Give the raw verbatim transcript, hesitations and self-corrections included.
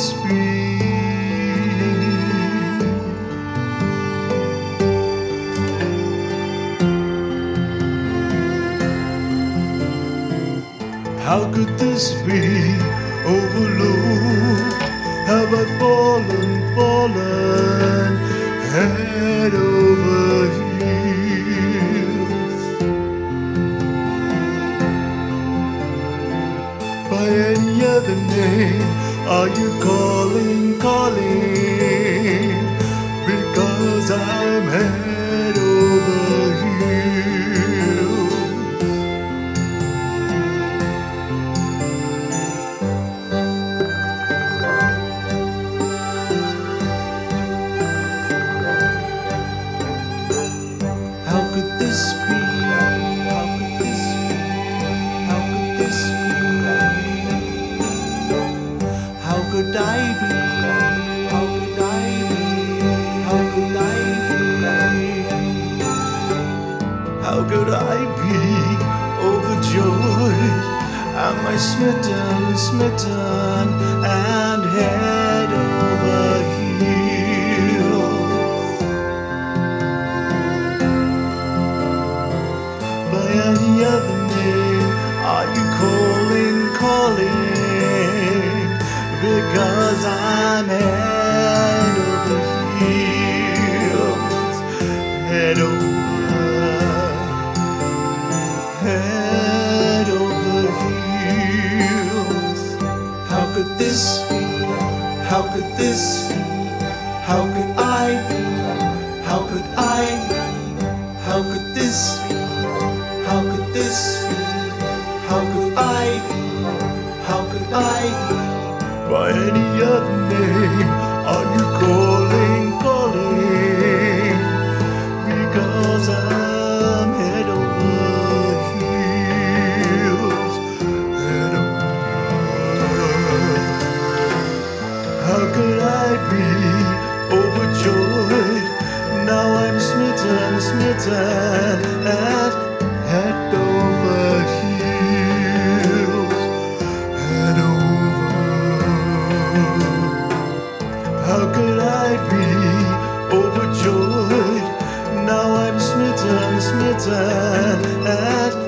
this be? How could this be? Overlooked, have I fallen, fallen head over heels? By any other name are you calling, calling? Because I'm head over heels. How could this be? How could this be? How could this be? How could I be? How could I be? How could I be? How could I be overjoyed? Am I smitten, smitten, and head over heels? By any other name are you calling, calling? Because I'm head over heels, head over, head over heels. How could this be? How could this be? How could I be? How could I be? How could this be? How could this be? How could I be? How could I be? By any other name are you calling, calling? Because I'm head over heels, head over. How could I be overjoyed? Now I'm smitten, smitten, and head over heels, head over. How could I be overjoyed? Now I'm smitten, smitten, and